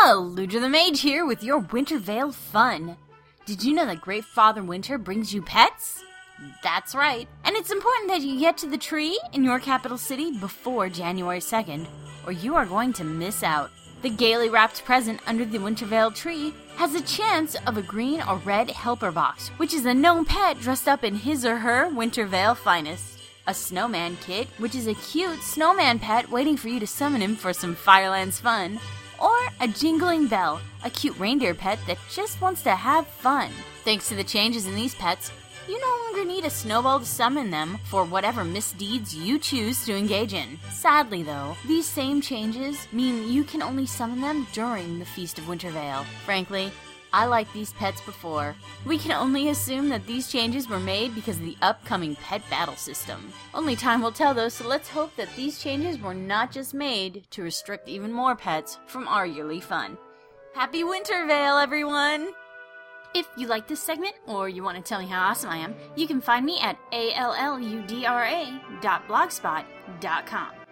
Ludra the Mage here with your Winter Veil fun. Did you know that Great Father Winter brings you pets? That's right. And it's important that you get to the tree in your capital city before January 2nd, or you are going to miss out. The gaily wrapped present under the Winter Veil tree has a chance of a green or red helper box, which is a gnome pet dressed up in his or her Winter Veil finest. A snowman kit, which is a cute snowman pet waiting for you to summon him for some Firelands fun. Or a jingling bell, a cute reindeer pet that just wants to have fun. Thanks to the changes in these pets, you no longer need a snowball to summon them for whatever misdeeds you choose to engage in. Sadly though, these same changes mean you can only summon them during the Feast of Winter Veil. Frankly, I liked these pets before. We can only assume that these changes were made because of the upcoming pet battle system. Only time will tell though, so let's hope that these changes were not just made to restrict even more pets from our yearly fun. Happy Winter Veil, everyone! If you like this segment, or you want to tell me how awesome I am, you can find me at alludra.blogspot.com.